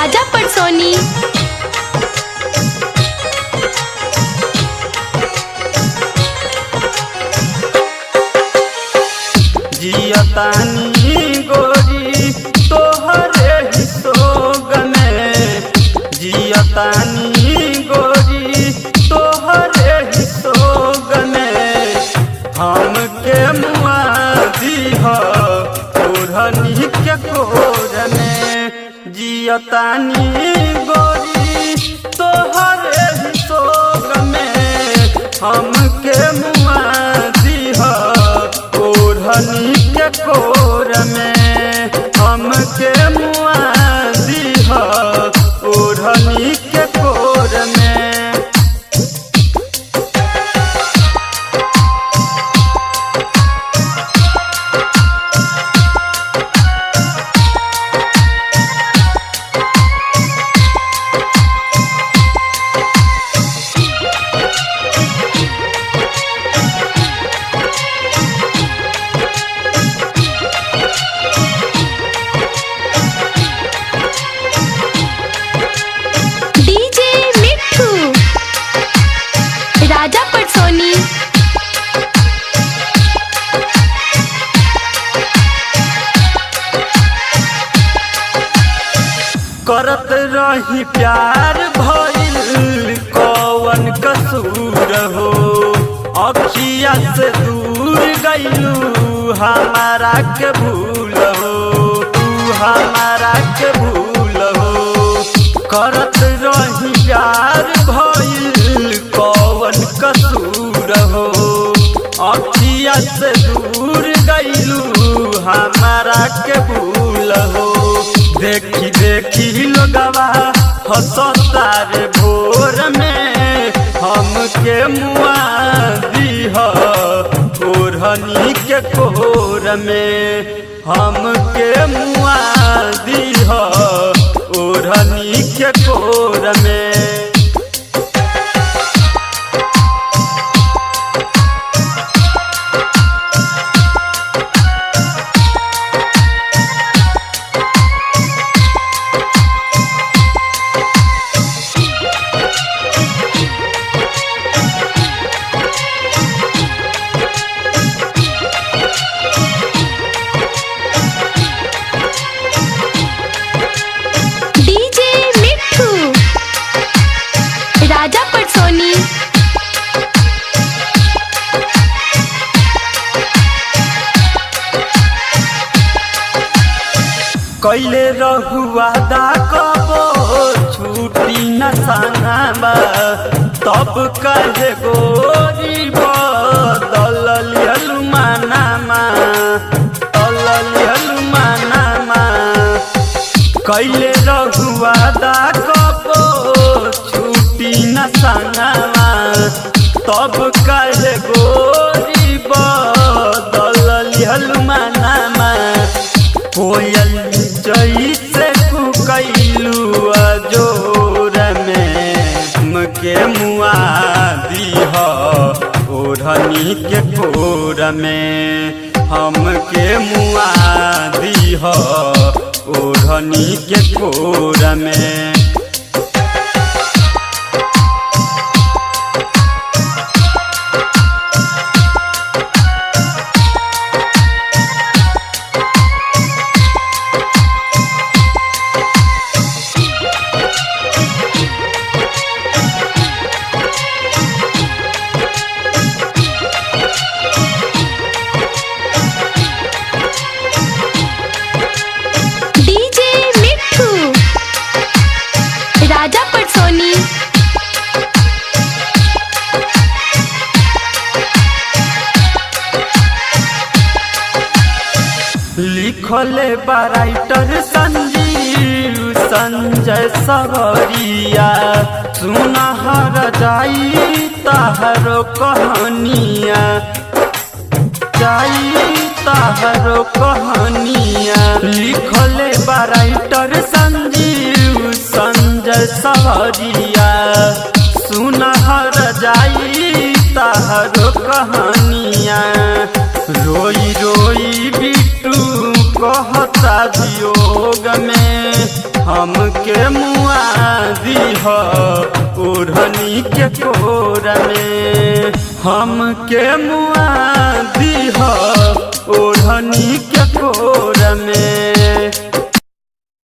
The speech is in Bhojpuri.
राजा परसोनी। जियतानी गोरी तोहरे ही सोग में, जियतानी गोरी तोहरे ही सोग में। हमके मुआ दीह ओढ़नी के कोर में, जियतानी गोरी तोहरे ही सोग में। हमके मुआ दीह ओढ़नी के कोर में, हमके मुआ दीह ओढ़नी के कोर में। डीजे मिट्ठू राजा परसोनी। करत रही प्यार भइल कौन कसूर हो, अखिया से दूर गइलू हमारा के भूल हो, तू हमारा के भूल हो। करत रही प्यार भइल कौन कसूर हो, अखिया से दूर गइलू हमारा के भूल हो। देखी देखी लोगवा हंसता रे भोर में, हमके मुआ दीह ओढ़नी के कोर में। हमके मुआ दीह ओढ़नी के कोर में। डीजे मिट्ठू राजा परसोनी। कैले रहुआ दा कबो छूटी न सनाबा, तब कहे गोरी बदल लिहलु मानामा, दल लिहलु मानामा। कैले रहुआ दा कबो छूटी न सनाबा, तब कहे गोरी बदल लिहलु मानामा। कोयल जैसे कुकैलू जोर में, हमके मुआ दीह ओढ़नी के कोर में। हमके मुआ दीह ओढ़नी के कोर में। डीजे मिट्ठू राजा परसोनी। लिखले बाराइटर संजीव संजय सवरिया, सुनहर जाई तहरो कहानिया, जाई तहरो कहानिया। लिखले बाराइटर संजीव संजय सवरिया, सुनहर जाई तहरो कहानिया। रोई रोई बिट्टू कहता वियोग में, हमके मुआ दीह ओढ़नी के कोर में, हमके मुआ दीह ओढ़नी के कोर में।